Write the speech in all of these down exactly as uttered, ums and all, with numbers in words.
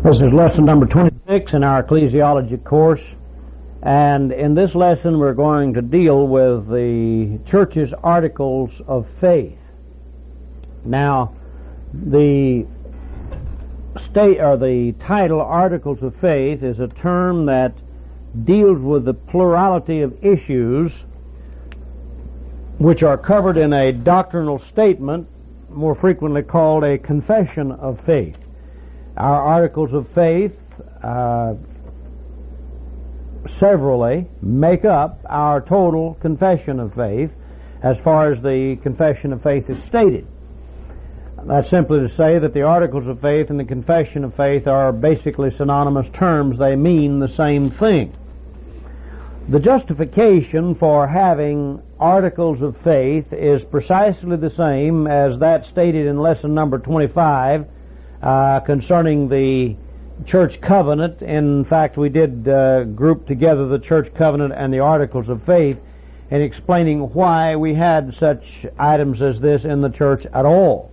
This is lesson number twenty-six in our ecclesiology course, and in this lesson we're going to deal with the church's articles of faith. Now, the state or the title "Articles of Faith" is a term that deals with the plurality of issues which are covered in a doctrinal statement, more frequently called a confession of faith. Our articles of faith uh, severally make up our total confession of faith as far as the confession of faith is stated. That's simply to say that the articles of faith and the confession of faith are basically synonymous terms. They mean the same thing. The justification for having articles of faith is precisely the same as that stated in lesson number twenty-five uh, concerning the church covenant. In fact, we did uh, group together the church covenant and the articles of faith in explaining why we had such items as this in the church at all.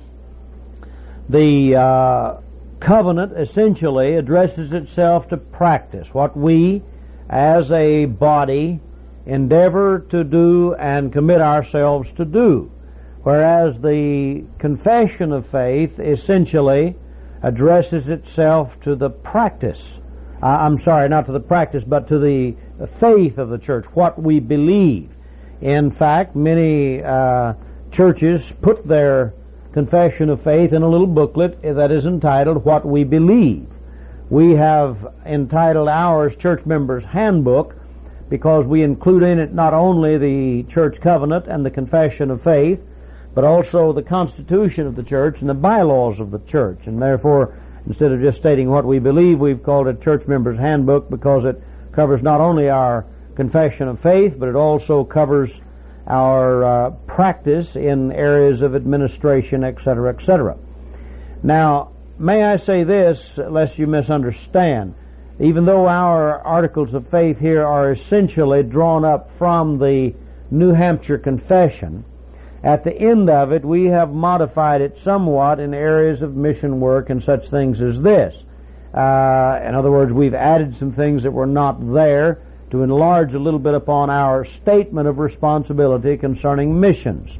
The uh, covenant essentially addresses itself to practice, what we as a body endeavor to do and commit ourselves to do, whereas the confession of faith essentially addresses itself to the practice. Uh, I'm sorry, not to the practice, but to the faith of the church, what we believe. In fact, many uh, churches put their confession of faith in a little booklet that is entitled "What We Believe." We have entitled ours Church Members' Handbook because we include in it not only the church covenant and the confession of faith, but also the constitution of the church and the bylaws of the church. And therefore, instead of just stating what we believe, we've called it Church Members' Handbook because it covers not only our confession of faith, but it also covers our uh, practice in areas of administration, et cetera, et cetera. Now, may I say this, lest you misunderstand. Even though our articles of faith here are essentially drawn up from the New Hampshire Confession, at the end of it we have modified it somewhat in areas of mission work and such things as this. Uh, in other words, we've added some things that were not there to enlarge a little bit upon our statement of responsibility concerning missions.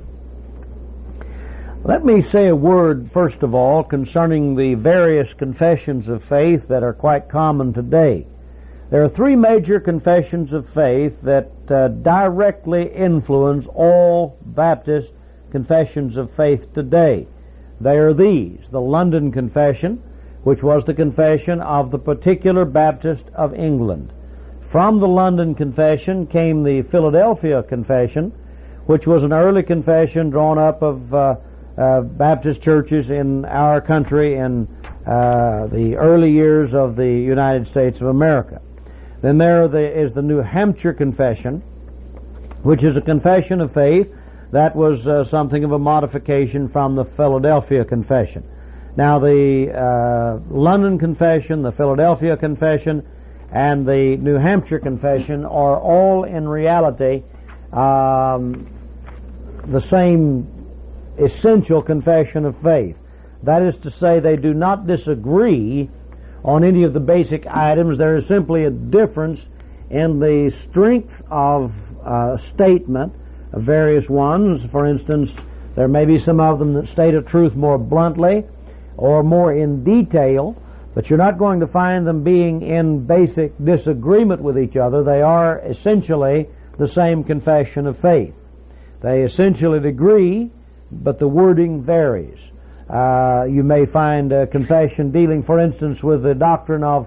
Let me say a word, first of all, concerning the various confessions of faith that are quite common today. There are three major confessions of faith that uh, directly influence all Baptist confessions of faith today. They are these: the London Confession, which was the confession of the particular Baptist of England. From the London Confession came the Philadelphia Confession, which was an early confession drawn up of uh, Uh, Baptist churches in our country in uh, the early years of the United States of America. Then there the, is the New Hampshire Confession, which is a confession of faith that was uh, something of a modification from the Philadelphia Confession. Now the uh, London Confession, the Philadelphia Confession, and the New Hampshire Confession are all in reality um, the same essential confession of faith. That is to say, they do not disagree on any of the basic items. There is simply a difference in the strength of uh, statement of various ones. For instance, there may be some of them that state a truth more bluntly or more in detail, but you're not going to find them being in basic disagreement with each other. They are essentially the same confession of faith. They essentially agree, but the wording varies. Uh, you may find a confession dealing, for instance, with the doctrine of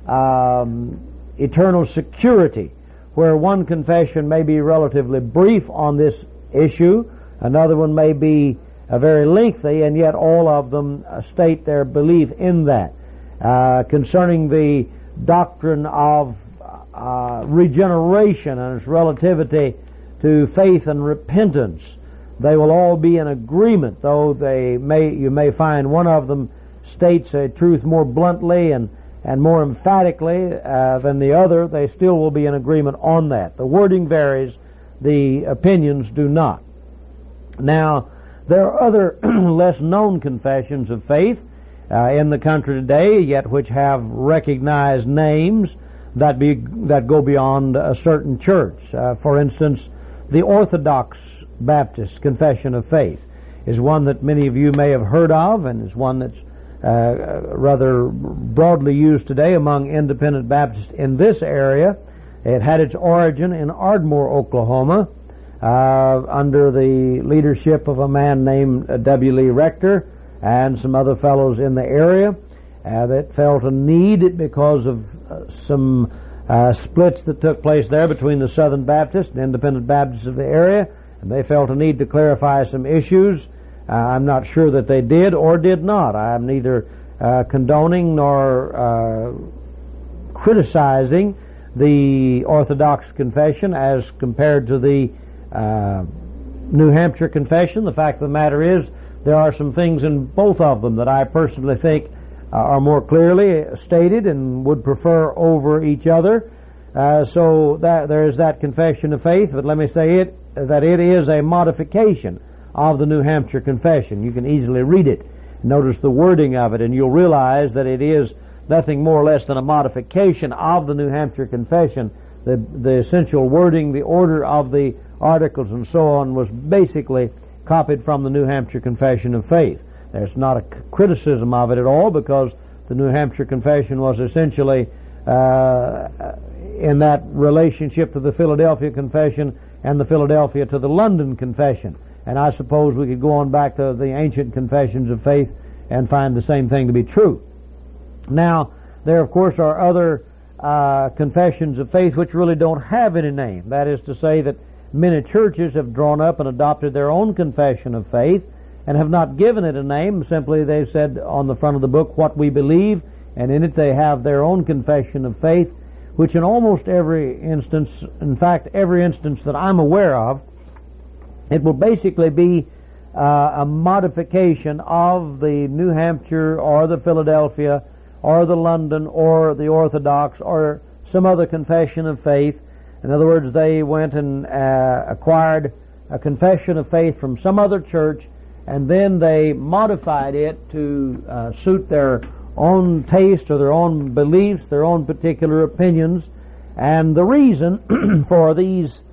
um, eternal security, where one confession may be relatively brief on this issue, another one may be uh, very lengthy, and yet all of them uh, state their belief in that. Uh, concerning the doctrine of uh, regeneration and its relativity to faith and repentance, they will all be in agreement, though they may you may find one of them states a truth more bluntly and, and more emphatically uh, than the other. They still will be in agreement on that. The wording varies, the opinions do not. Now, there are other less known confessions of faith, uh, in the country today, yet which have recognized names that be that go beyond a certain church. Uh, for instance, the Orthodox Baptist Confession of Faith is one that many of you may have heard of, and is one that's uh, rather broadly used today among independent Baptists in this area. It had its origin in Ardmore, Oklahoma, uh, under the leadership of a man named W. Lee Rector and some other fellows in the area uh, that felt a need because of uh, some uh, splits that took place there between the Southern Baptists and Independent Baptists of the area, and they felt a need to clarify some issues. Uh, I'm not sure that they did or did not. I'm neither uh, condoning nor uh, criticizing the Orthodox Confession as compared to the uh, New Hampshire Confession. The fact of the matter is there are some things in both of them that I personally think uh, are more clearly stated and would prefer over each other. Uh, so that there is that confession of faith, but let me say it that it is a modification of the New Hampshire Confession. You can easily read it. Notice the wording of it, and you'll realize that it is nothing more or less than a modification of the New Hampshire Confession. The, the essential wording, the order of the articles and so on was basically copied from the New Hampshire Confession of Faith. There's not a criticism of it at all, because the New Hampshire Confession was essentially uh, in that relationship to the Philadelphia Confession and the Philadelphia to the London Confession. And I suppose we could go on back to the ancient confessions of faith and find the same thing to be true. Now, there of course are other uh, confessions of faith which really don't have any name. That is to say that many churches have drawn up and adopted their own confession of faith and have not given it a name. Simply they've said on the front of the book what we believe, and in it they have their own confession of faith, which in almost every instance, in fact every instance that I'm aware of, it will basically be uh, a modification of the New Hampshire or the Philadelphia or the London or the Orthodox or some other confession of faith. In other words, they went and uh, acquired a confession of faith from some other church, and then they modified it to uh, suit their own taste or their own beliefs, their own particular opinions. And the reason for these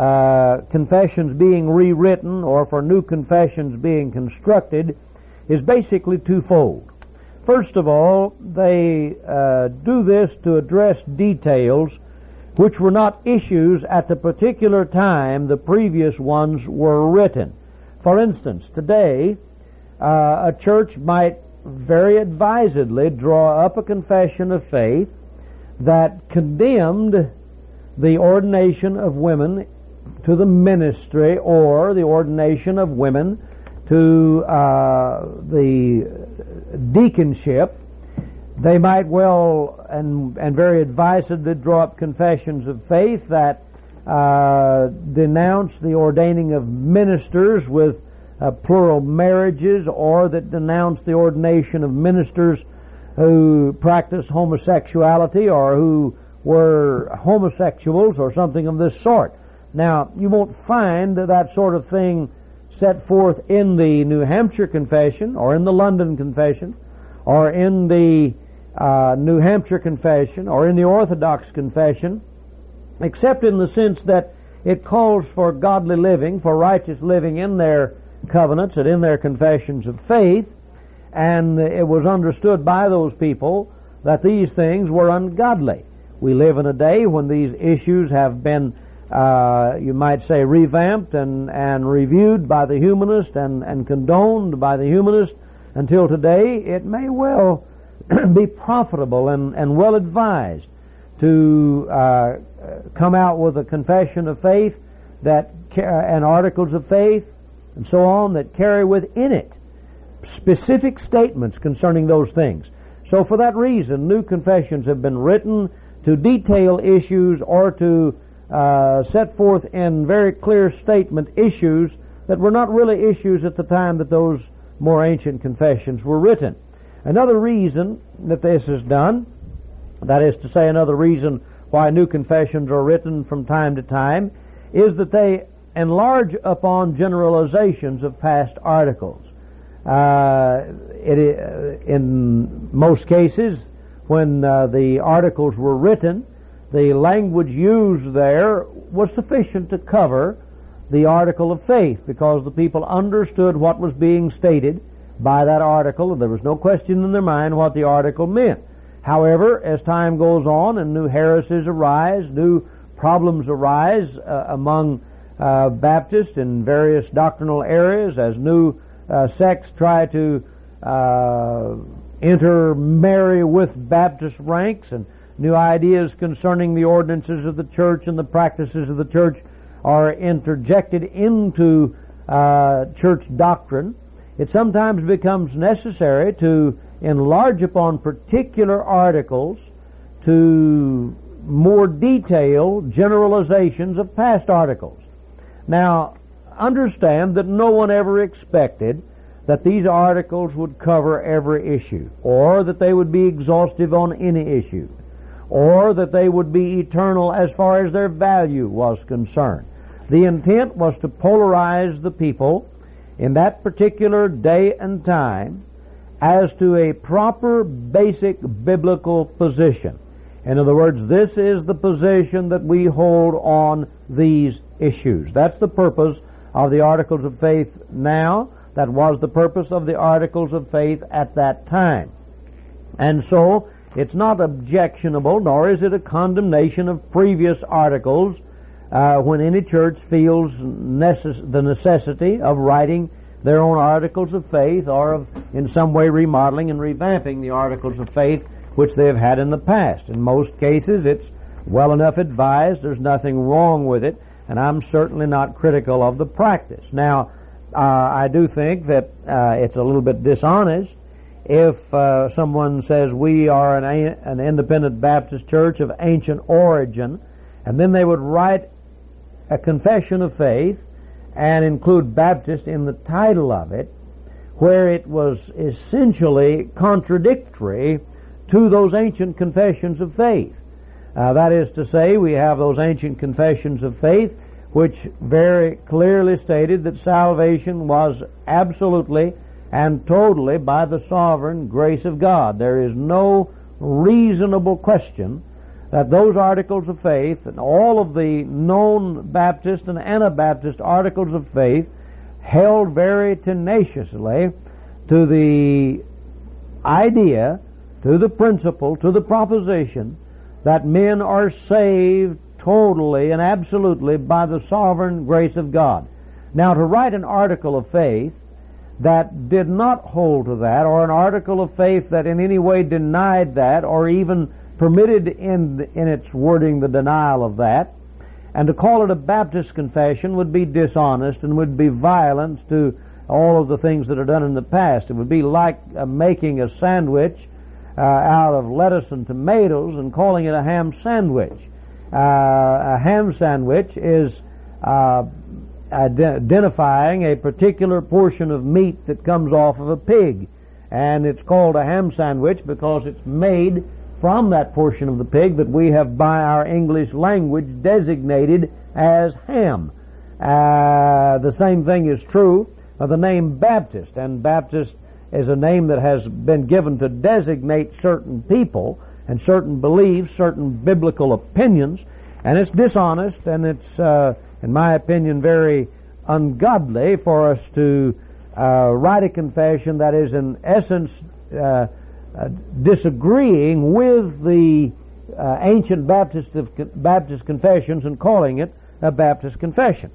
uh, confessions being rewritten or for new confessions being constructed is basically twofold. First of all, they uh, do this to address details which were not issues at the particular time the previous ones were written. For instance, today, uh, a church might very advisedly draw up a confession of faith that condemned the ordination of women to the ministry or the ordination of women to uh, the deaconship. They might well and, and very advisedly draw up confessions of faith that uh, denounce the ordaining of ministers with uh, plural marriages, or that denounce the ordination of ministers who practice homosexuality or who were homosexuals or something of this sort. Now, you won't find that sort of thing set forth in the New Hampshire Confession or in the London Confession or in the uh, New Hampshire Confession or in the Orthodox Confession, except in the sense that it calls for godly living, for righteous living in their covenants and in their confessions of faith, and it was understood by those people that these things were ungodly. We live in a day when these issues have been, uh, you might say, revamped and, and reviewed by the humanist and, and condoned by the humanist. Until today, it may well be profitable and, and well advised to uh, come out with a confession of faith that and articles of faith and so on that carry within it specific statements concerning those things. So for that reason, new confessions have been written to detail issues or to uh, set forth in very clear statement issues that were not really issues at the time that those more ancient confessions were written. Another reason that this is done, that is to say another reason why new confessions are written from time to time, is that they enlarge upon generalizations of past articles. Uh, it, in most cases, when uh, the articles were written, the language used there was sufficient to cover the article of faith, because the people understood what was being stated by that article. There was no question in their mind what the article meant. However, as time goes on and new heresies arise, new problems arise uh, among uh, Baptists in various doctrinal areas, as new uh, sects try to uh, intermarry with Baptist ranks, and new ideas concerning the ordinances of the church and the practices of the church are interjected into uh, church doctrine, it sometimes becomes necessary to enlarge upon particular articles to more detailed generalizations of past articles. Now, understand that no one ever expected that these articles would cover every issue, or that they would be exhaustive on any issue, or that they would be eternal as far as their value was concerned. The intent was to polarize the people in that particular day and time as to a proper basic biblical position. In other words, this is the position that we hold on these issues. That's the purpose of the Articles of Faith now. That was the purpose of the Articles of Faith at that time. And so, it's not objectionable, nor is it a condemnation of previous articles uh, when any church feels necess- the necessity of writing their own Articles of Faith, or of in some way remodeling and revamping the Articles of Faith which they have had in the past. In most cases, it's well enough advised. There's nothing wrong with it, and I'm certainly not critical of the practice. Now, uh, I do think that uh, it's a little bit dishonest if uh, someone says we are an, an independent Baptist church of ancient origin, and then they would write a confession of faith and include Baptist in the title of it, where it was essentially contradictory to those ancient confessions of faith. Uh, that is to say, we have those ancient confessions of faith which very clearly stated that salvation was absolutely and totally by the sovereign grace of God. There is no reasonable question that those articles of faith and all of the known Baptist and Anabaptist articles of faith held very tenaciously to the idea, to the principle, to the proposition that men are saved totally and absolutely by the sovereign grace of God. Now, to write an article of faith that did not hold to that, or an article of faith that in any way denied that, or even permitted in in its wording the denial of that, and to call it a Baptist confession would be dishonest and would be violence to all of the things that are done in the past. It would be like uh, making a sandwich uh, out of lettuce and tomatoes and calling it a ham sandwich. Uh, a ham sandwich is uh, identifying a particular portion of meat that comes off of a pig, and it's called a ham sandwich because it's made from that portion of the pig that we have by our English language designated as ham. Uh, the same thing is true of the name Baptist, and Baptist is a name that has been given to designate certain people and certain beliefs, certain biblical opinions, and it's dishonest, and it's, uh, in my opinion, very ungodly for us to uh, write a confession that is in essence uh, Uh, disagreeing with the uh, ancient Baptist of, Baptist confessions and calling it a Baptist confession.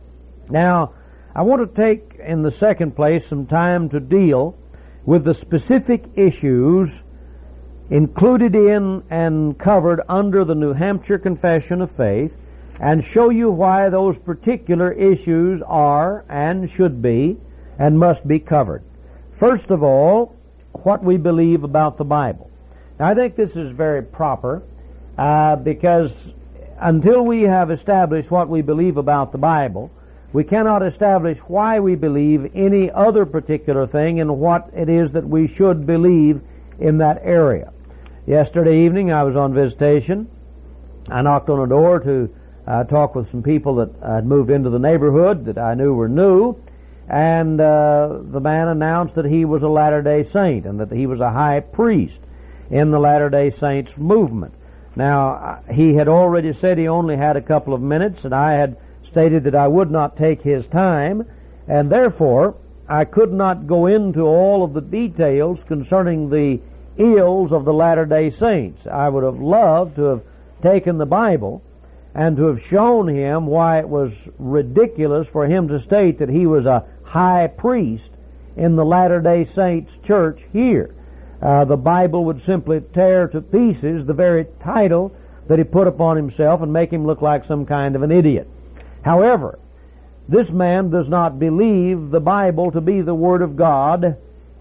Now, I want to take in the second place some time to deal with the specific issues included in and covered under the New Hampshire Confession of Faith, and show you why those particular issues are and should be and must be covered. First of all, what we believe about the Bible. Now, I think this is very proper uh, because until we have established what we believe about the Bible, we cannot establish why we believe any other particular thing and what it is that we should believe in that area. Yesterday evening I was on visitation. I knocked on a door to uh, talk with some people that had moved into the neighborhood that I knew were new, and uh, the man announced that he was a Latter-day Saint and that he was a high priest in the Latter-day Saints movement. Now, he had already said he only had a couple of minutes, and I had stated that I would not take his time, and therefore I could not go into all of the details concerning the ills of the Latter-day Saints. I would have loved to have taken the Bible and to have shown him why it was ridiculous for him to state that he was a high priest in the Latter-day Saints church here. Uh, the Bible would simply tear to pieces the very title that he put upon himself and make him look like some kind of an idiot. However, this man does not believe the Bible to be the Word of God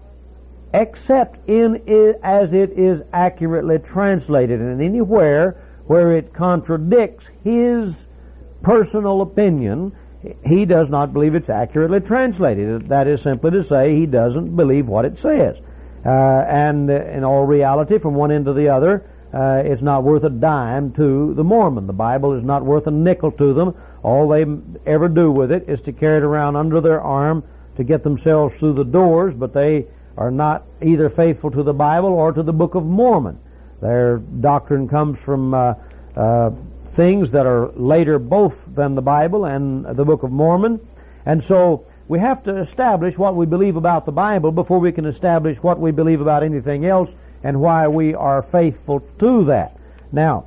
except in it as it is accurately translated, and anywhere where it contradicts his personal opinion, he does not believe it's accurately translated. That is simply to say, he doesn't believe what it says. Uh, and in all reality, from one end to the other, uh, it's not worth a dime to the Mormon. The Bible is not worth a nickel to them. All they ever do with it is to carry it around under their arm to get themselves through the doors, but they are not either faithful to the Bible or to the Book of Mormon. Their doctrine comes from uh, uh, things that are later both than the Bible and the Book of Mormon. And so we have to establish what we believe about the Bible before we can establish what we believe about anything else and why we are faithful to that. Now,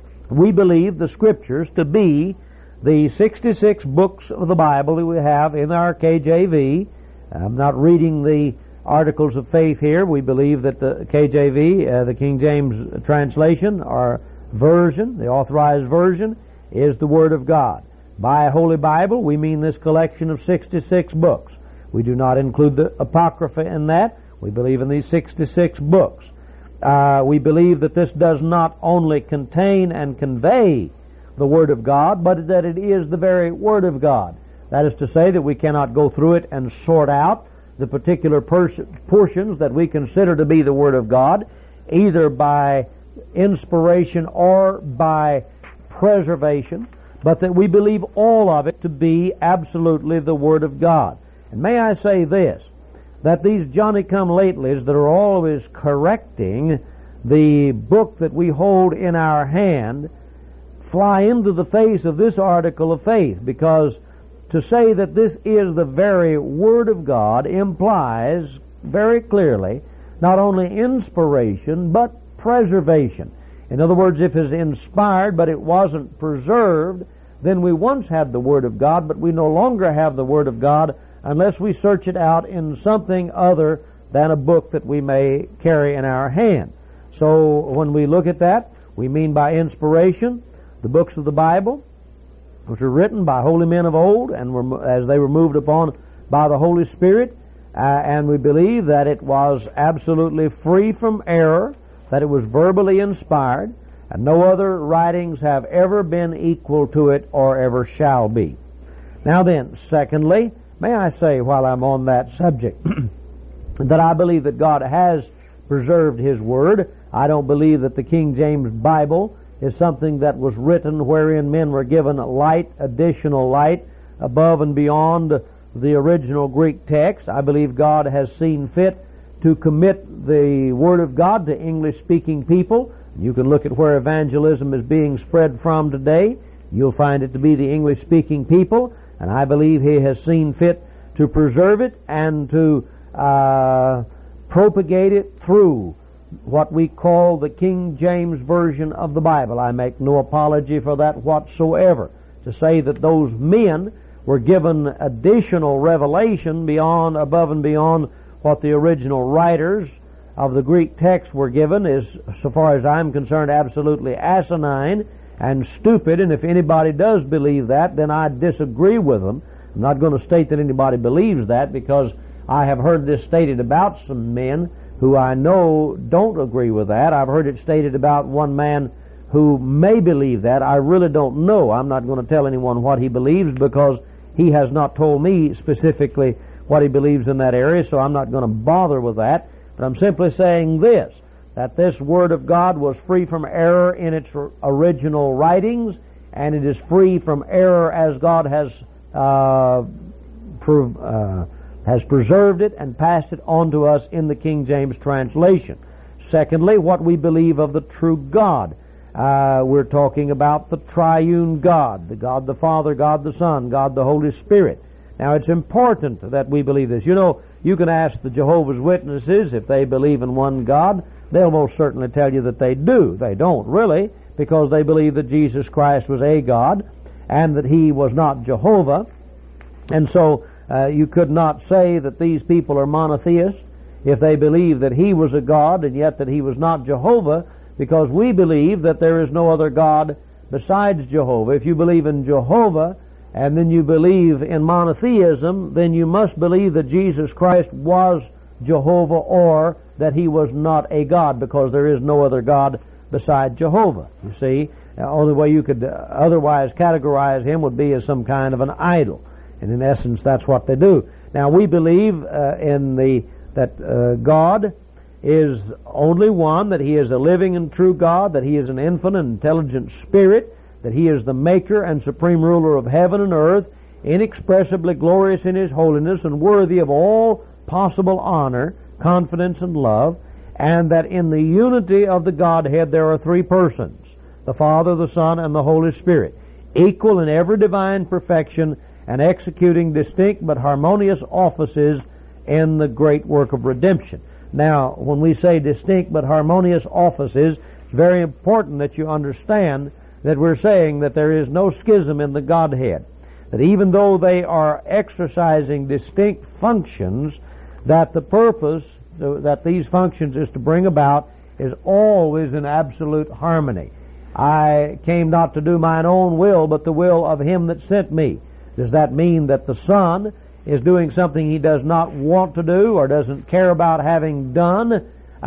we believe the Scriptures to be the sixty-six books of the Bible that we have in our K J V. I'm not reading the Articles of Faith here. We believe that the K J V, uh, the King James translation, or version, the authorized version, is the Word of God. By a Holy Bible, we mean this collection of sixty-six books. We do not include the Apocrypha in that. We believe in these sixty-six books. Uh, we believe that this does not only contain and convey the Word of God, but that it is the very Word of God. That is to say that we cannot go through it and sort out the particular pers- portions that we consider to be the Word of God, either by inspiration or by preservation, but that we believe all of it to be absolutely the Word of God. And may I say this, that these Johnny-come-latelys that are always correcting the book that we hold in our hand fly into the face of this article of faith, because to say that this is the very Word of God implies very clearly not only inspiration but preservation. In other words, if it's inspired but it wasn't preserved, then we once had the Word of God, but we no longer have the Word of God unless we search it out in something other than a book that we may carry in our hand. So when we look at that, we mean by inspiration the books of the Bible, which were written by holy men of old, and were, as they were moved upon by the Holy Spirit, uh, and we believe that it was absolutely free from error, that it was verbally inspired, and no other writings have ever been equal to it or ever shall be. Now then, secondly, may I say while I'm on that subject that I believe that God has preserved His Word. I don't believe that the King James Bible is something that was written wherein men were given light, additional light, above and beyond the original Greek text. I believe God has seen fit to commit the Word of God to English-speaking people. You can look at where evangelism is being spread from today. You'll find it to be the English-speaking people, and I believe He has seen fit to preserve it and to uh, propagate it through what we call the King James Version of the Bible. I make no apology for that whatsoever. To say that those men were given additional revelation beyond, above and beyond what the original writers of the Greek text were given is, so far as I'm concerned, absolutely asinine and stupid, and if anybody does believe that, then I disagree with them. I'm not going to state that anybody believes that, because I have heard this stated about some men who I know don't agree with that. I've heard it stated about one man who may believe that. I really don't know. I'm not going to tell anyone what he believes, because he has not told me specifically what he believes in that area, so I'm not going to bother with that. But I'm simply saying this, that this Word of God was free from error in its original writings, and it is free from error as God has uh, uh, has preserved it and passed it on to us in the King James translation. Secondly, what we believe of the true God. Uh, we're talking about the triune God, the God the Father, God the Son, God the Holy Spirit. Now, it's important that we believe this. You know, you can ask the Jehovah's Witnesses if they believe in one God. They'll most certainly tell you that they do. They don't, really, because they believe that Jesus Christ was a God and that He was not Jehovah. And so uh, you could not say that these people are monotheists if they believe that He was a God and yet that He was not Jehovah, because we believe that there is no other God besides Jehovah. If you believe in Jehovah and then you believe in monotheism, then you must believe that Jesus Christ was Jehovah or that He was not a God, because there is no other God beside Jehovah. You see, the only way you could otherwise categorize Him would be as some kind of an idol. And in essence, that's what they do. Now, we believe uh, in the that uh, God is only one, that He is a living and true God, that He is an infinite and intelligent Spirit, that He is the maker and supreme ruler of heaven and earth, inexpressibly glorious in His holiness and worthy of all possible honor, confidence, and love, and that in the unity of the Godhead there are three persons, the Father, the Son, and the Holy Spirit, equal in every divine perfection and executing distinct but harmonious offices in the great work of redemption. Now, when we say distinct but harmonious offices, it's very important that you understand that we're saying that there is no schism in the Godhead. That even though they are exercising distinct functions, that the purpose that these functions is to bring about is always in absolute harmony. I came not to do mine own will, but the will of Him that sent me. Does that mean that the Son is doing something He does not want to do or doesn't care about having done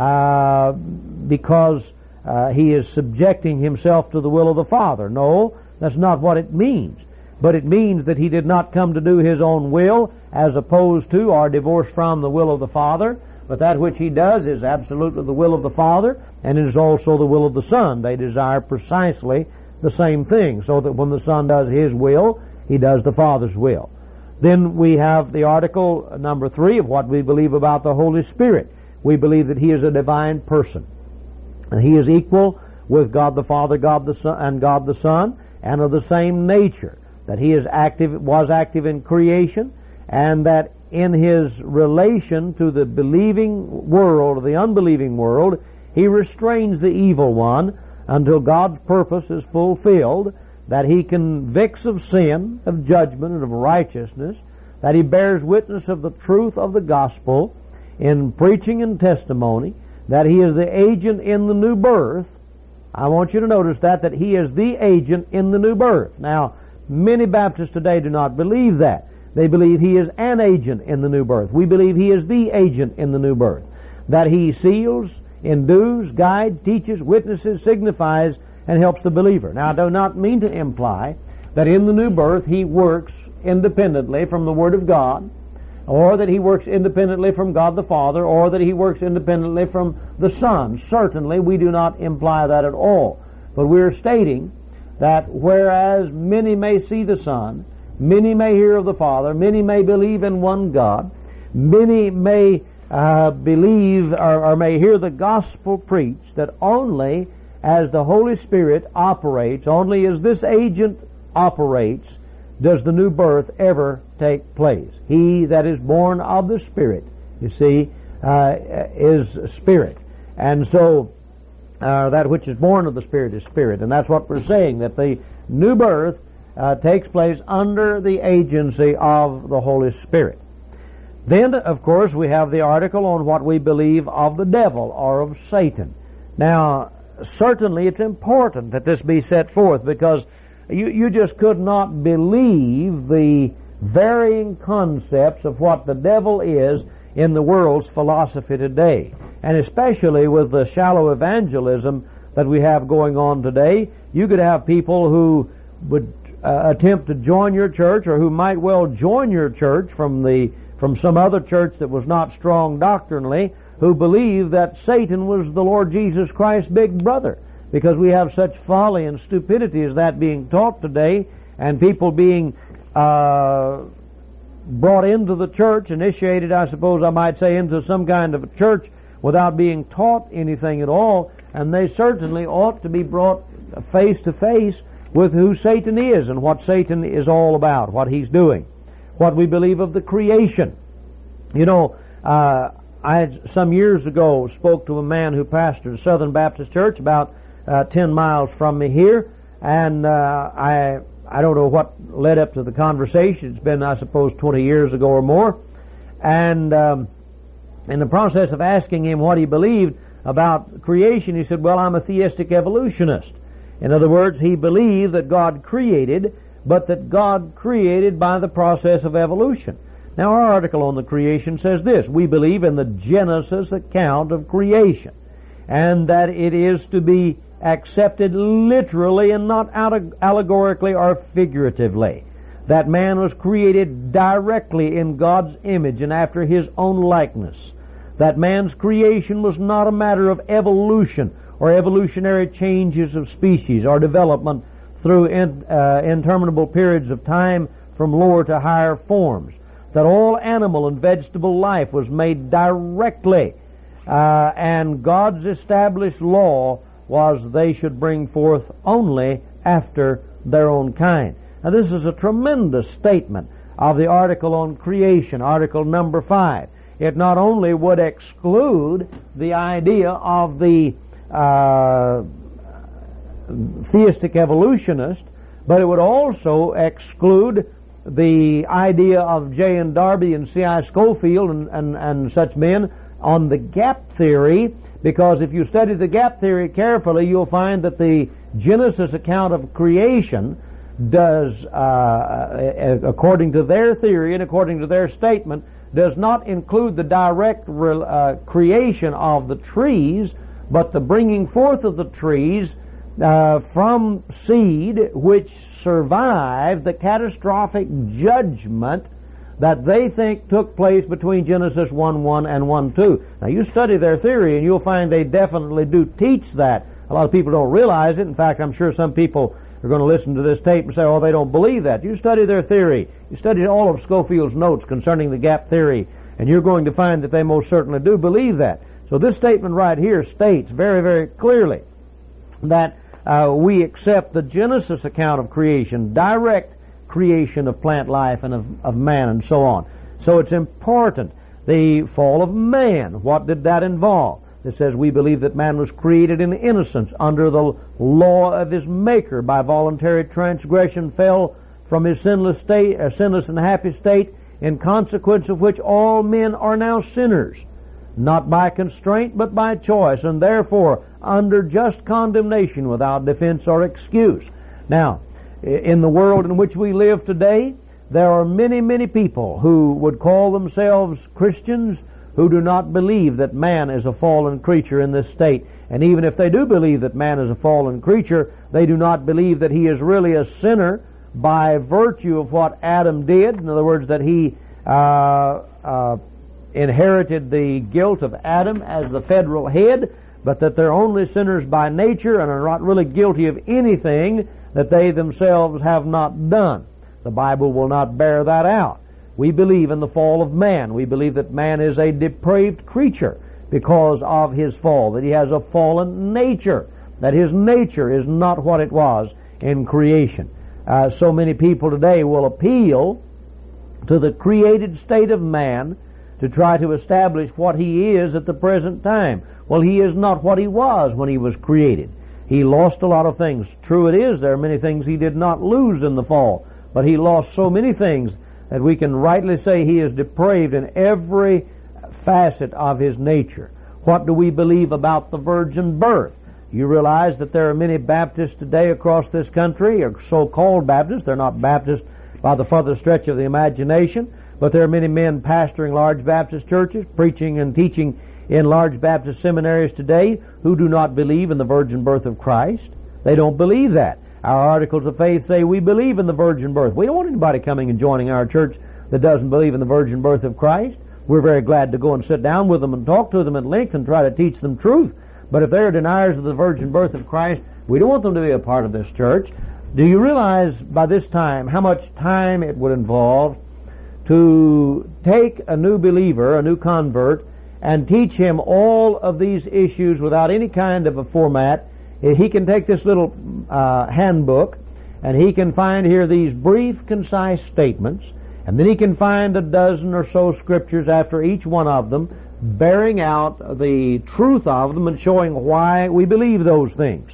uh, because uh, He is subjecting Himself to the will of the Father? No, that's not what it means. But it means that He did not come to do His own will as opposed to or divorced from the will of the Father, but that which He does is absolutely the will of the Father, and it is also the will of the Son. They desire precisely the same thing, so that when the Son does His will, He does the Father's will. Then we have the article number three of what we believe about the Holy Spirit. We believe that He is a divine person. And He is equal with God the Father, God the Son, and God the Son, and of the same nature. That He is active, was active in creation, and that in His relation to the believing world, or the unbelieving world, He restrains the evil one until God's purpose is fulfilled, that He convicts of sin, of judgment, and of righteousness, that He bears witness of the truth of the gospel in preaching and testimony, that He is the agent in the new birth. I want you to notice that, that He is the agent in the new birth. Now, many Baptists today do not believe that. They believe He is an agent in the new birth. We believe He is the agent in the new birth. That He seals, endues, guides, teaches, witnesses, signifies, and helps the believer. Now, I do not mean to imply that in the new birth He works independently from the Word of God, or that He works independently from God the Father, or that He works independently from the Son. Certainly, we do not imply that at all. But we are stating that whereas many may see the Son, many may hear of the Father, many may believe in one God, many may uh, believe or, or may hear the gospel preached, that only as the Holy Spirit operates, only as this agent operates, does the new birth ever take place. He that is born of the Spirit, you see, uh, is Spirit. And so uh, that which is born of the Spirit is Spirit. And that's what we're saying, that the new birth uh, takes place under the agency of the Holy Spirit. Then, of course, we have the article on what we believe of the devil or of Satan. Now, certainly it's important that this be set forth, because you, you just could not believe the varying concepts of what the devil is in the world's philosophy today. And especially with the shallow evangelism that we have going on today, you could have people who would uh, attempt to join your church, or who might well join your church from the from some other church that was not strong doctrinally, who believe that Satan was the Lord Jesus Christ's big brother, because we have such folly and stupidity as that being taught today, and people being uh, brought into the church, initiated, I suppose I might say, into some kind of a church without being taught anything at all, and they certainly ought to be brought face to face with who Satan is and what Satan is all about, what he's doing, what we believe of the creation. You know, uh, I had, some years ago spoke to a man who pastored a Southern Baptist church about uh, ten miles from me here, and uh, I I don't know what led up to the conversation. It's been, I suppose, twenty years ago or more, and um, in the process of asking him what he believed about creation, he said, well, I'm a theistic evolutionist. In other words, he believed that God created, but that God created by the process of evolution. Now, our article on the creation says this: we believe in the Genesis account of creation, and that it is to be accepted literally and not allegorically or figuratively. That man was created directly in God's image and after His own likeness. That man's creation was not a matter of evolution or evolutionary changes of species or development through in, uh, interminable periods of time from lower to higher forms. That all animal and vegetable life was made directly, uh, and God's established law was they should bring forth only after their own kind. Now, this is a tremendous statement of the article on creation, article number five. It not only would exclude the idea of the uh, theistic evolutionist, but it would also exclude the idea of J N Darby and C I Scofield and, and, and such men on the gap theory, because if you study the gap theory carefully, you'll find that the Genesis account of creation does, uh, according to their theory and according to their statement, does not include the direct uh, creation of the trees, but the bringing forth of the trees uh, from seed which survived the catastrophic judgment that they think took place between Genesis one one and one two. Now, you study their theory and you'll find they definitely do teach that. A lot of people don't realize it. In fact, I'm sure some people are going to listen to this tape and say, oh, they don't believe that. You study their theory. You study all of Scofield's notes concerning the gap theory, and you're going to find that they most certainly do believe that. So this statement right here states very, very clearly that uh, we accept the Genesis account of creation, direct creation of plant life and of, of man and so on. So it's important. The fall of man, what did that involve? It says we believe that man was created in innocence under the law of his Maker. By voluntary transgression fell from his sinless state, a sinless and happy state, in consequence of which all men are now sinners, not by constraint but by choice, and therefore under just condemnation without defense or excuse. Now, in the world in which we live today, there are many, many people who would call themselves Christians who do not believe that man is a fallen creature in this state. And even if they do believe that man is a fallen creature, they do not believe that he is really a sinner by virtue of what Adam did. In other words, that he uh, uh, inherited the guilt of Adam as the federal head, but that they're only sinners by nature and are not really guilty of anything that they themselves have not done. The Bible will not bear that out. We believe in the fall of man. We believe that man is a depraved creature because of his fall, that he has a fallen nature, that his nature is not what it was in creation. Uh, so many people today will appeal to the created state of man to try to establish what he is at the present time. Well, he is not what he was when he was created. He lost a lot of things. True it is, there are many things he did not lose in the fall, but he lost so many things that we can rightly say he is depraved in every facet of his nature. What do we believe about the virgin birth? You realize that there are many Baptists today across this country, or so-called Baptists. They're not Baptists by the further stretch of the imagination, but there are many men pastoring large Baptist churches, preaching and teaching in large Baptist seminaries today who do not believe in the virgin birth of Christ. They don't believe that. Our articles of faith say we believe in the virgin birth. We don't want anybody coming and joining our church that doesn't believe in the virgin birth of Christ. We're very glad to go and sit down with them and talk to them at length and try to teach them truth. But if they're deniers of the virgin birth of Christ, we don't want them to be a part of this church. Do you realize by this time how much time it would involve to take a new believer, a new convert, and teach him all of these issues without any kind of a format. He can take this little uh, handbook, and he can find here these brief, concise statements, and then he can find a dozen or so scriptures after each one of them, bearing out the truth of them and showing why we believe those things.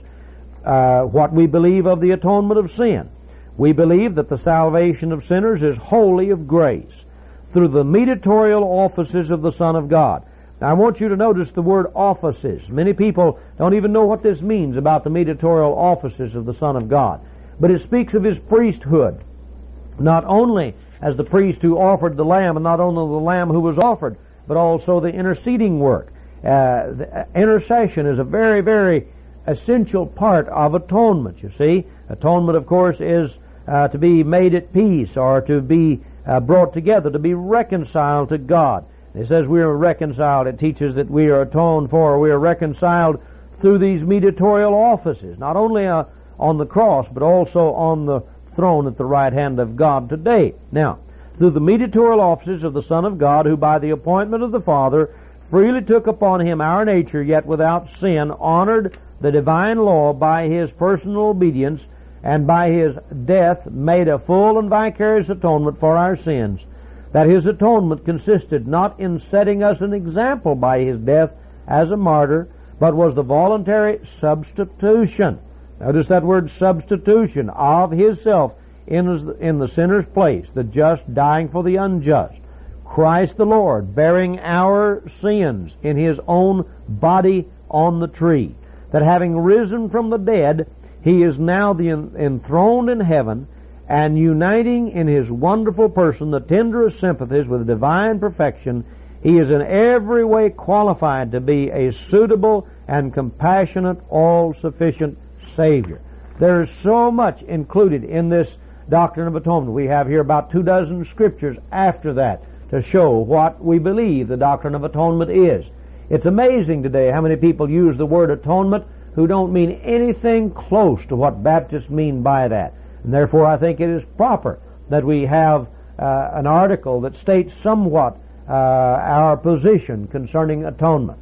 Uh, what we believe of the atonement of sin. We believe that the salvation of sinners is wholly of grace through the mediatorial offices of the Son of God. Now, I want you to notice the word offices. Many people don't even know what this means about the mediatorial offices of the Son of God. But it speaks of His priesthood, not only as the priest who offered the lamb, and not only the lamb who was offered, but also the interceding work. Uh, the intercession is a very, very essential part of atonement, you see. Atonement, of course, is uh, to be made at peace, or to be uh, brought together, to be reconciled to God. It says we are reconciled. It teaches that we are atoned for, we are reconciled through these mediatorial offices, not only uh, on the cross, but also on the throne at the right hand of God today. Now, through the mediatorial offices of the Son of God, who by the appointment of the Father freely took upon Him our nature, yet without sin, honored the divine law by His personal obedience, and by His death made a full and vicarious atonement for our sins. That His atonement consisted not in setting us an example by His death as a martyr, but was the voluntary substitution. Notice that word substitution, of His self in, in the sinner's place, the just dying for the unjust. Christ the Lord bearing our sins in His own body on the tree. That having risen from the dead, He is now the enthroned in heaven, and uniting in His wonderful person the tenderest sympathies with divine perfection, He is in every way qualified to be a suitable and compassionate, all-sufficient Savior. There is so much included in this doctrine of atonement. We have here about two dozen scriptures after that to show what we believe the doctrine of atonement is. It's amazing today how many people use the word atonement who don't mean anything close to what Baptists mean by that. And therefore I think it is proper that we have uh, an article that states somewhat uh, our position concerning atonement.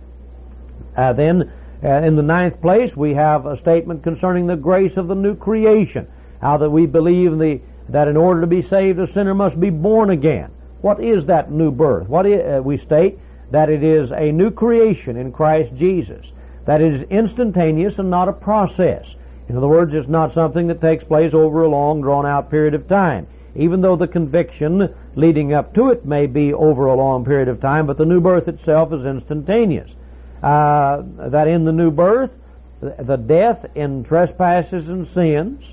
Uh, then uh, in the ninth place we have a statement concerning the grace of the new creation. How that we believe the, that in order to be saved a sinner must be born again. What is that new birth? What is, uh, we state that it is a new creation in Christ Jesus. That it is instantaneous and not a process. In other words, it's not something that takes place over a long, drawn-out period of time. Even though the conviction leading up to it may be over a long period of time, but the new birth itself is instantaneous. Uh, that in the new birth, the death in trespasses and sins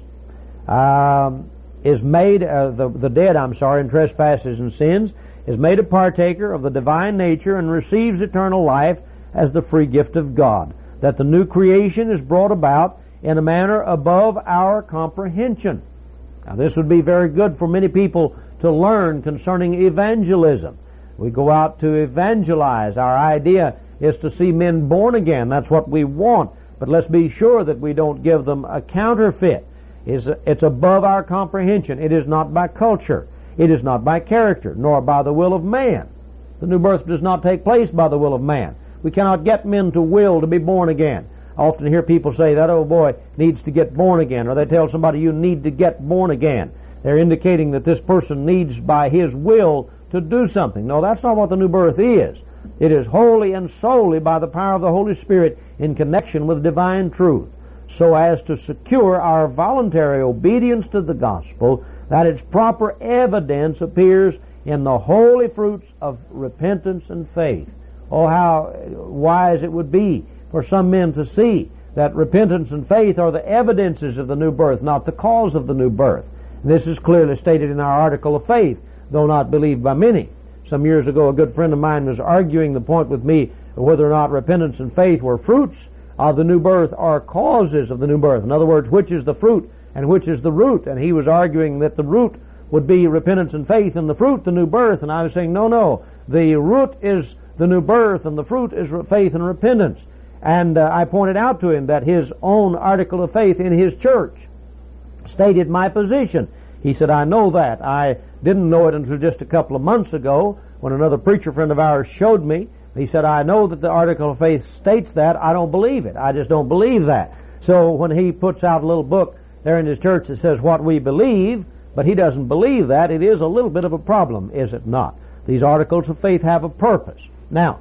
um, is made, uh, the, the dead, I'm sorry, in trespasses and sins, is made a partaker of the divine nature and receives eternal life as the free gift of God. That the new creation is brought about in a manner above our comprehension. Now, this would be very good for many people to learn concerning evangelism. We go out to evangelize. Our idea is to see men born again. That's what we want. But let's be sure that we don't give them a counterfeit. It's, it's above our comprehension. It is not by culture. It is not by character, nor by the will of man. The new birth does not take place by the will of man. We cannot get men to will to be born again. I often hear people say, that old boy needs to get born again, or they tell somebody, you need to get born again. They're indicating that this person needs by his will to do something. No, that's not what the new birth is. It is wholly and solely by the power of the Holy Spirit in connection with divine truth, so as to secure our voluntary obedience to the gospel, that its proper evidence appears in the holy fruits of repentance and faith. Oh, how wise it would be for some men to see that repentance and faith are the evidences of the new birth, not the cause of the new birth. And this is clearly stated in our article of faith, though not believed by many. Some years ago, a good friend of mine was arguing the point with me whether or not repentance and faith were fruits of the new birth or causes of the new birth. In other words, which is the fruit and which is the root? And he was arguing that the root would be repentance and faith, and the fruit the new birth. And I was saying, no, no, the root is the new birth, and the fruit is faith and repentance. And uh, I pointed out to him that his own article of faith in his church stated my position. He said, I know that. I didn't know it until just a couple of months ago when another preacher friend of ours showed me. He said, I know that the article of faith states that. I don't believe it. I just don't believe that. So when he puts out a little book there in his church that says what we believe, but he doesn't believe that, it is a little bit of a problem, is it not? These articles of faith have a purpose. Now,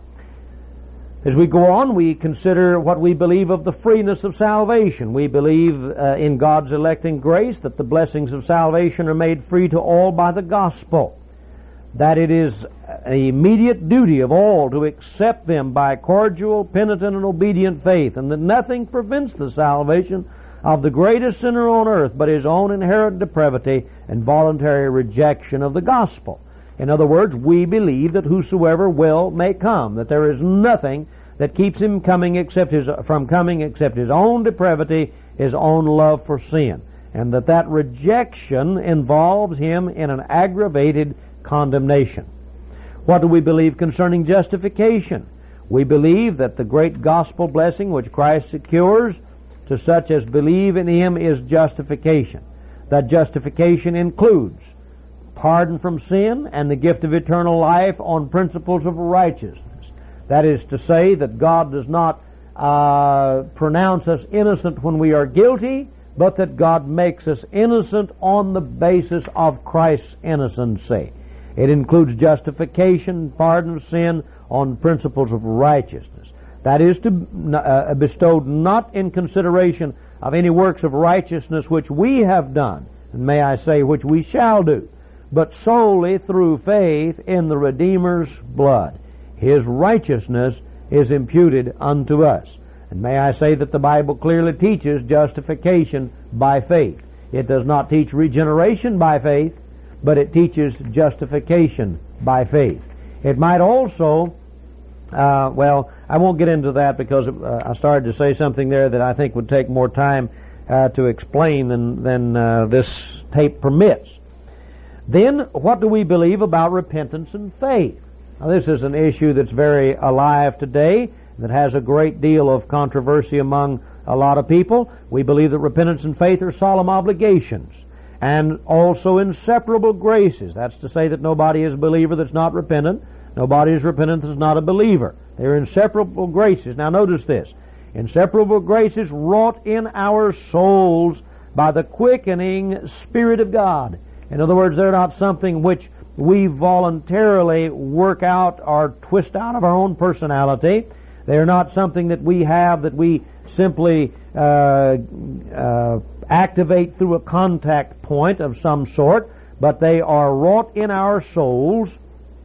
as we go on, we consider what we believe of the freeness of salvation. We believe uh, in God's electing grace, that the blessings of salvation are made free to all by the gospel, that it is an immediate duty of all to accept them by cordial, penitent, and obedient faith, and that nothing prevents the salvation of the greatest sinner on earth but his own inherent depravity and voluntary rejection of the gospel. In other words, we believe that whosoever will may come, that there is nothing that keeps him coming except his, from coming except his own depravity, his own love for sin, and that that rejection involves him in an aggravated condemnation. What do we believe concerning justification? We believe that the great gospel blessing which Christ secures to such as believe in Him is justification. That justification includes pardon from sin and the gift of eternal life on principles of righteousness. That is to say that God does not uh, pronounce us innocent when we are guilty, but that God makes us innocent on the basis of Christ's innocency. It includes justification, pardon of sin on principles of righteousness. That is to uh, bestowed not in consideration of any works of righteousness which we have done, and may I say which we shall do, but solely through faith in the Redeemer's blood. His righteousness is imputed unto us. And may I say that the Bible clearly teaches justification by faith. It does not teach regeneration by faith, but it teaches justification by faith. It might also, uh, well, I won't get into that because uh, I started to say something there that I think would take more time uh, to explain than, than uh, this tape permits. Then, what do we believe about repentance and faith? Now, this is an issue that's very alive today, that has a great deal of controversy among a lot of people. We believe that repentance and faith are solemn obligations, and also inseparable graces. That's to say that nobody is a believer that's not repentant. Nobody is repentant that's not a believer. They're inseparable graces. Now notice this. Inseparable graces wrought in our souls by the quickening Spirit of God. In other words, they're not something which we voluntarily work out or twist out of our own personality. They're not something that we have that we simply uh, uh, activate through a contact point of some sort, but they are wrought in our souls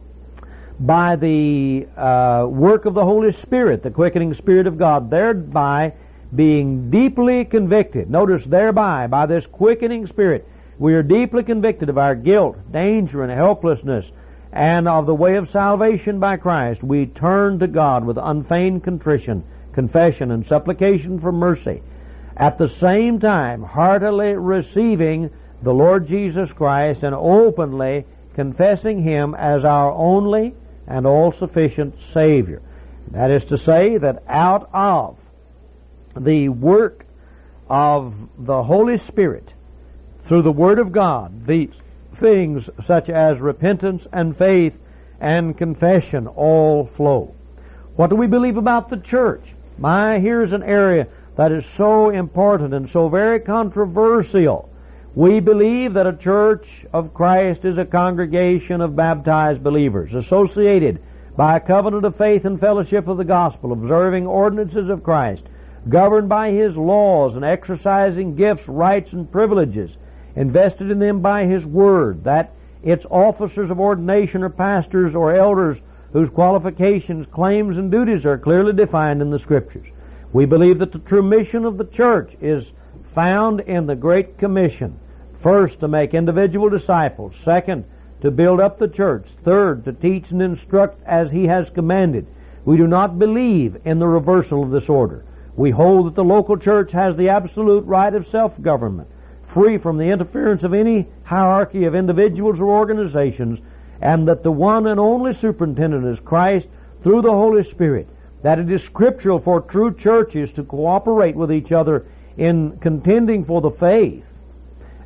by the uh, work of the Holy Spirit, the quickening Spirit of God, thereby being deeply convicted. Notice, thereby, by this quickening Spirit, we are deeply convicted of our guilt, danger, and helplessness, and of the way of salvation by Christ. We turn to God with unfeigned contrition, confession, and supplication for mercy, at the same time heartily receiving the Lord Jesus Christ and openly confessing Him as our only and all-sufficient Savior. That is to say that out of the work of the Holy Spirit through the Word of God, these things such as repentance and faith and confession all flow. What do we believe about the church? My, here's an area that is so important and so very controversial. We believe that a church of Christ is a congregation of baptized believers, associated by a covenant of faith and fellowship of the gospel, observing ordinances of Christ, governed by His laws, and exercising gifts, rights, and privileges invested in them by His Word, that its officers of ordination are pastors or elders whose qualifications, claims, and duties are clearly defined in the Scriptures. We believe that the true mission of the church is found in the Great Commission. First, to make individual disciples. Second, to build up the church. Third, to teach and instruct as He has commanded. We do not believe in the reversal of this order. We hold that the local church has the absolute right of self-government, free from the interference of any hierarchy of individuals or organizations, and that the one and only superintendent is Christ through the Holy Spirit, that it is scriptural for true churches to cooperate with each other in contending for the faith,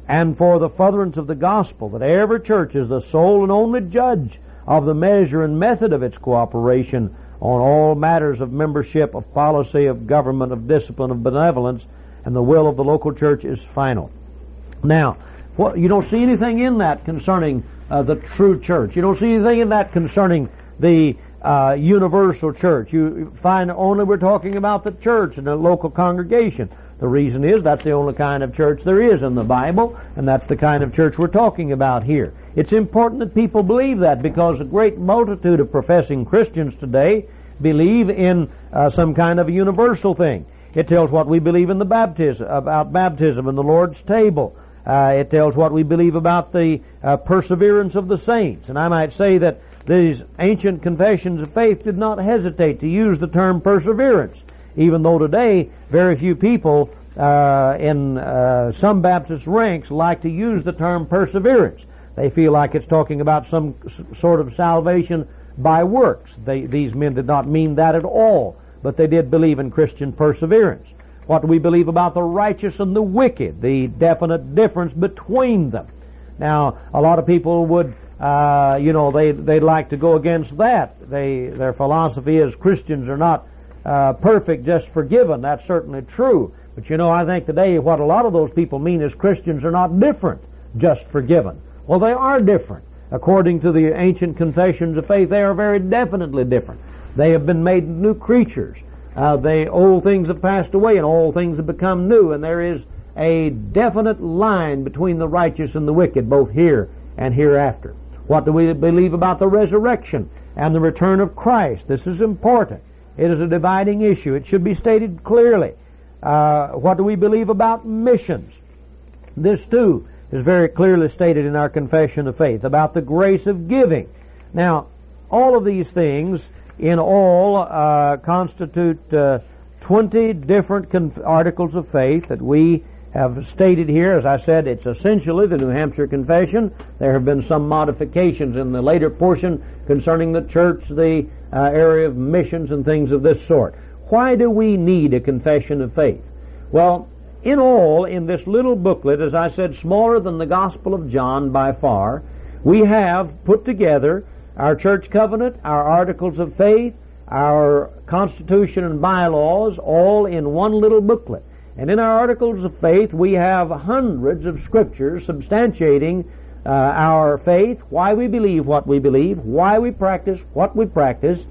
and for the furtherance of the gospel, that every church is the sole and only judge of the measure and method of its cooperation on all matters of membership, of policy, of government, of discipline, of benevolence, and the will of the local church is final. Now, what, you don't see anything in that concerning uh, the true church. You don't see anything in that concerning the uh, universal church. You find only we're talking about the church and the local congregation. The reason is that's the only kind of church there is in the Bible, and that's the kind of church we're talking about here. It's important that people believe that, because a great multitude of professing Christians today believe in uh, some kind of a universal thing. It tells what we believe in the baptism, about baptism and the Lord's table. Uh, it tells what we believe about the uh, perseverance of the saints. And I might say that these ancient confessions of faith did not hesitate to use the term perseverance, even though today very few people uh, in uh, some Baptist ranks like to use the term perseverance. They feel like it's talking about some s- sort of salvation by works. They, these men did not mean that at all, but they did believe in Christian perseverance. What do we believe about the righteous and the wicked? The definite difference between them. Now, a lot of people would, uh, you know, they they'd like to go against that. They their philosophy is Christians are not uh, perfect, just forgiven. That's certainly true. But you know, I think today what a lot of those people mean is Christians are not different, just forgiven. Well, they are different. According to the ancient confessions of faith, they are very definitely different. They have been made new creatures. Uh, they old things have passed away and all things have become new, and there is a definite line between the righteous and the wicked, both here and hereafter. What do we believe about the resurrection and the return of Christ? This is important. It is a dividing issue. It should be stated clearly. Uh, what do we believe about missions? This too is very clearly stated in our confession of faith, about the grace of giving. Now, all of these things in all uh, constitute uh, twenty different conf- articles of faith that we have stated here. As I said, it's essentially the New Hampshire Confession. There have been some modifications in the later portion concerning the church, the uh, area of missions and things of this sort. Why do we need a confession of faith? Well, in all, in this little booklet, as I said, smaller than the Gospel of John by far, we have put together our church covenant, our articles of faith, our constitution and bylaws, all in one little booklet. And in our articles of faith, we have hundreds of scriptures substantiating uh, our faith, why we believe what we believe, why we practice what we practice.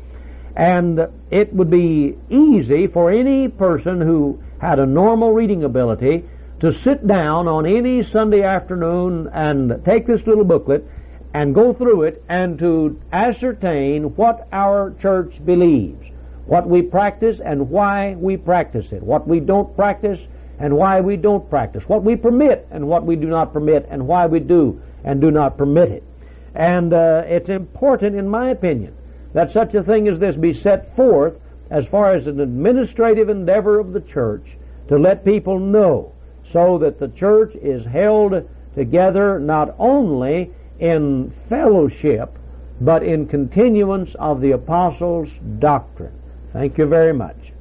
And it would be easy for any person who had a normal reading ability to sit down on any Sunday afternoon and take this little booklet and go through it and to ascertain what our church believes, what we practice and why we practice it, what we don't practice and why we don't practice, what we permit and what we do not permit, and why we do and do not permit it. And uh, it's important, in my opinion, that such a thing as this be set forth as far as an administrative endeavor of the church to let people know, so that the church is held together not only in fellowship, but in continuance of the apostles' doctrine. Thank you very much.